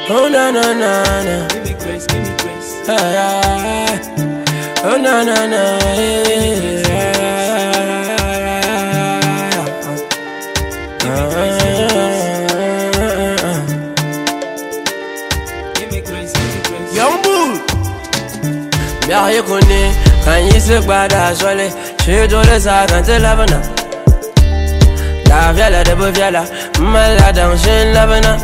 Oh na na na na. Give me grace, give me grace. Oh na na na. Give me grace, give me grace. Young bull. Bien reconnu quand il se bat à soleil. Chez toi le sac quand tu laves na. La viala de boviala, malade en chaîne lavana.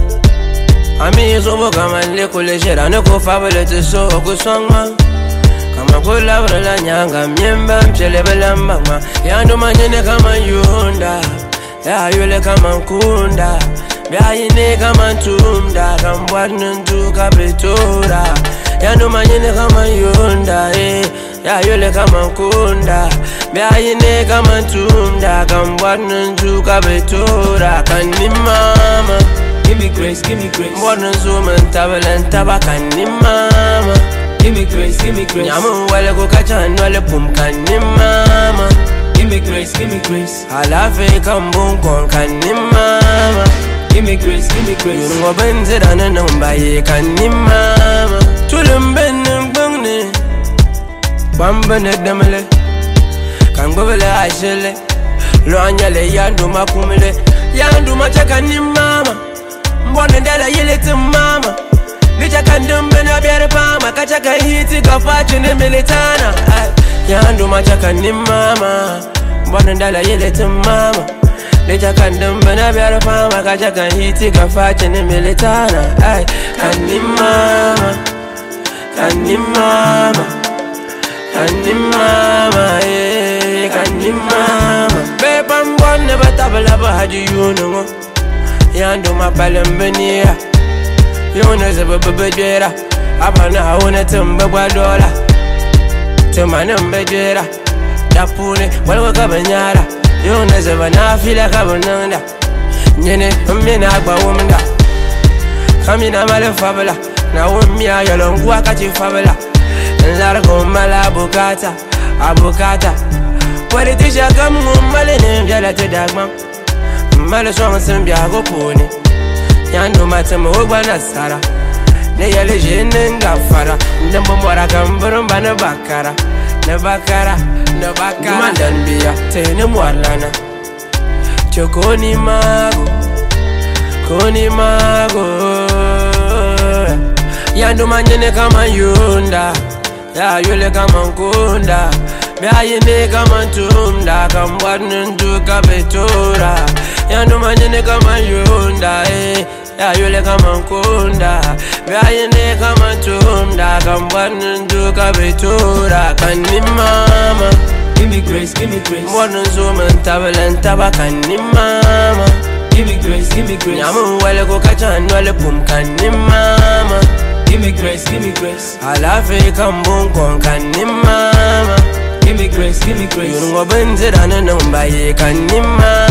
Ami sobo kama leko lejera neko fabele te so okuswangma. Kama kulabra la nyanga myemba mchele belamba ma. Yandu manyene kama yunda, ya yule kama nkunda. Bia yine kama tumda, kambwad nundu kabetora. Yandu manyene kama yunda, ya yule kama nkunda. Bia yine kama tumda, kambwad nundu kabetora. Kani mama, Give me grace, give me grace. mbona nzuman tabelen tabakani mama. Give me grace, give me grace. Nyamu wale kukachan wale pumkani mama. Give me grace, give me grace. Alafe kambun kani mama. Give me grace, give me grace. Yungo benze dana numbaye kani mama. Tulum benim bungne Bambane demele Kangobele ashele Loanyale yandu makumele Yandu machaka ni mama Mbone ndela yilete mama Nichaka ndumbe na biere pama Kachaka hiti kafachi ni militana Yandu machaka ni mama Mbone ndela yilete mama Nichaka ndumbe na biere pama Kachaka hiti kafachi ni militana Kani mama Kani mama Kani mama Kani mama Beba mbone batabala bahaji yunungo Yandu mapalembenia Yuna zebebebejera Abana hauna tumbe kwa dola Tumane mbejera Dapune walwa kabanyara Yuna zebana fila kabananda Nyene mmina agba umda Kamina male fabla Na umia yolongua kati fabla Nlargo mala abukata Abukata Politisha kamu male nemjala tudagma Male swanga sembia gopuni Yandu matema ogwa nasara Ne yale jene ngafara Ndembo mwara kamburumba ne bakara Ne bakara, ne bakara Mandan biya tene mwarlana Chokoni mago Koni mago Yandu manyene kama yunda Ya yule kama nkunda Bia yine kama tumda Kambwad nundu kabetora Yandu manyene kama yunda Ya yule kama nkunda Bia yine kama tumda Kambwad nundu kabetora Kani mama Give me grace, give me grace. Mbona nzuman tabelen tabakani mama. Give me grace, give me grace. Nyamu wale kukachan wale pumkani mama. Give me grace, give me grace. Alafe kambun kani mama. Give me grace, give me grace. Yungo benze dana numbaye kani mama.